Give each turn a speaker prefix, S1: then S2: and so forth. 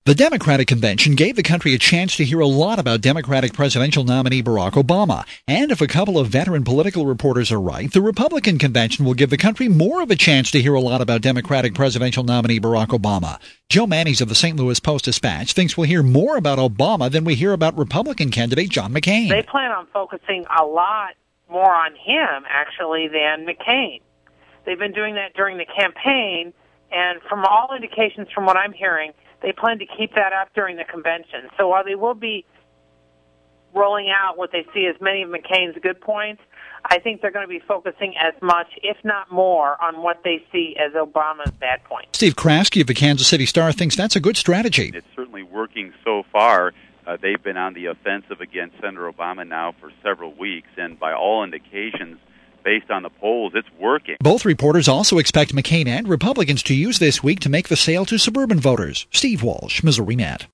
S1: The Democratic Convention gave the country a chance to hear a lot about Democratic presidential nominee Barack Obama. And if a couple of veteran political reporters are right, the Republican Convention will give the country more of a chance to hear a lot about Democratic presidential nominee Barack Obama. Joe Mannies of the St. Louis Post-Dispatch thinks we'll hear more about Obama than we hear about Republican candidate John McCain.
S2: They plan on focusing a lot more on him, actually, than McCain. They've been doing that during the campaign, and from all indications from what I'm hearing, they plan to keep that up during the convention. So while they will be rolling out what they see as many of McCain's good points, I think they're going to be focusing as much, if not more, on what they see as Obama's bad points.
S1: Steve Kraske of the Kansas City Star thinks that's a good strategy.
S3: It's certainly working so far. They've been on the offensive against Senator Obama now for several weeks, and by all indications, based on the polls, it's working.
S1: Both reporters also expect McCain and Republicans to use this week to make the sale to suburban voters. Steve Walsh, Missouri Net.